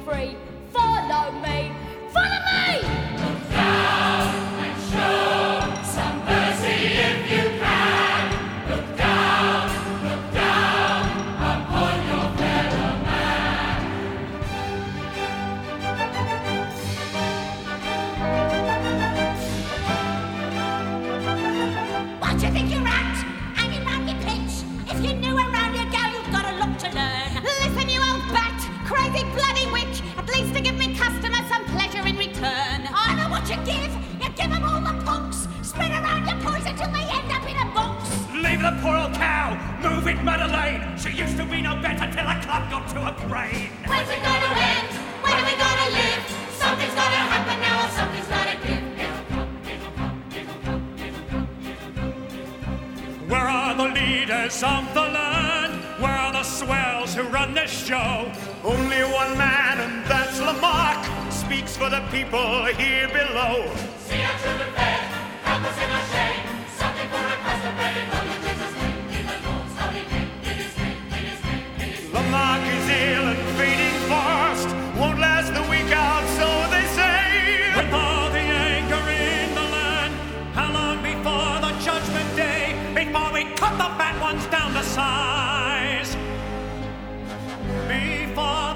free. Follow me, follow me! Look down and show some mercy if you can. Look down upon your fellow man. What do you think you're at? Hanging round your pitch? If you knew around your gal, you've got a lot to learn. Listen, you old bat, crazy bloody witch, at least to give me customers some pleasure in return. I know what you give. You give them all the punks. Spread around your poison till they end up in a box. Leave the poor old cow. Move it, Madeleine. She used to be no better till a club got to her brain. When's it gonna end? When are we gonna live? Something's gonna happen now or something's gonna give. Where are the leaders of the land? Where are the swells who run this show? Only one man, and that's Lamarck, speaks for the people here below. See our children fed, help us in our shame. Something for a crust of bread in holy Jesus' name. In the Lord's holy name, in his name, in his name, in his name. Lamarck is ill and fading fast, won't last the week out, so they say. With all the anger in the land, how long before the judgment day? Before we cut the fat ones down to size. Before